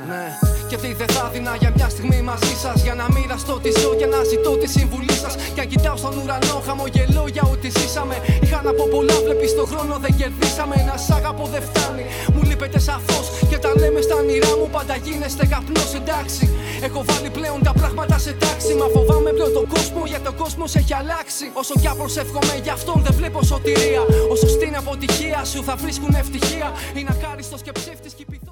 Ναι. Και τι δεν θα δίνα για μια στιγμή μαζί σας, για να μοιραστώ τη ζω και να ζητώ τη συμβουλή σας. Κι αν κοιτάω στον ουρανό, χαμογελώ για ό,τι ζήσαμε. Είχα να πω πολλά, βλέπεις τον χρόνο δεν κερδίσαμε. Να σ' αγαπώ δεν φτάνει, μου λείπετε σαφώς. Και τα λέμε στα όνειρά μου, πάντα γίνεστε καπνός, εντάξει. Έχω βάλει πλέον τα πράγματα σε τάξη. Μα φοβάμαι πλέον τον κόσμο, γιατί ο κόσμος έχει αλλάξει. Όσο κι αν προσεύχομαι γι' αυτόν δεν βλέπω σωτηρία. Όσο στην αποτυχία σου θα βρίσκουν ευτυχία. Είναι ακάριστος και ψεύτης.